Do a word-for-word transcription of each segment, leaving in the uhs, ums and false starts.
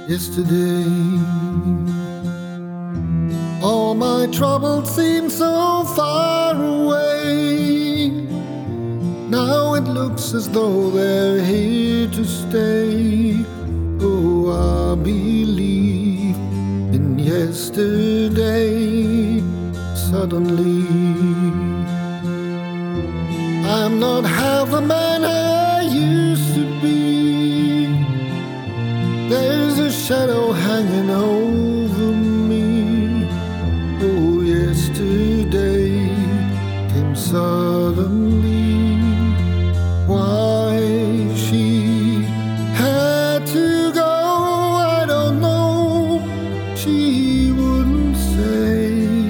yesterday. All my troubles seem so far away. Now it looks as though they're here to stay. Oh, I believe in yesterday. Suddenly, I'm not half the man I used to be. There's a shadow hanging over me. Oh, yesterday came suddenly. Why she had to go, I don't know. She wouldn't say.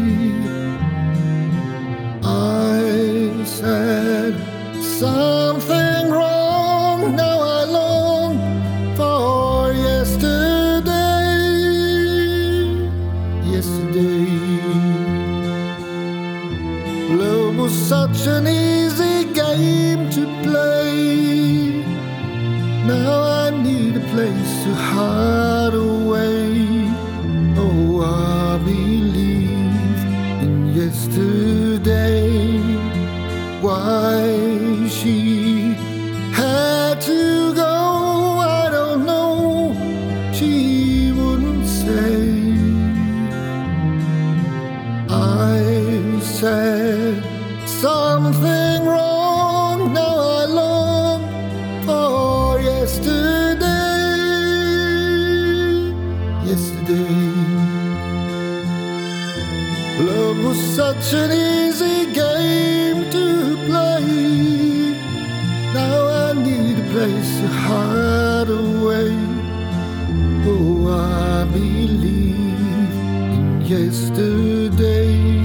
I said something wrong. Now I long for yesterday. Yesterday, love was such an easy game to play. Now I need a place to hide away. Oh, I believe in yesterday. Why she had to go, I don't know. She wouldn't say. I said something wrong. Now I long for yesterday. Yesterday, love was such an easy game to play. Now I need a place to hide away. Oh, I believe in yesterday.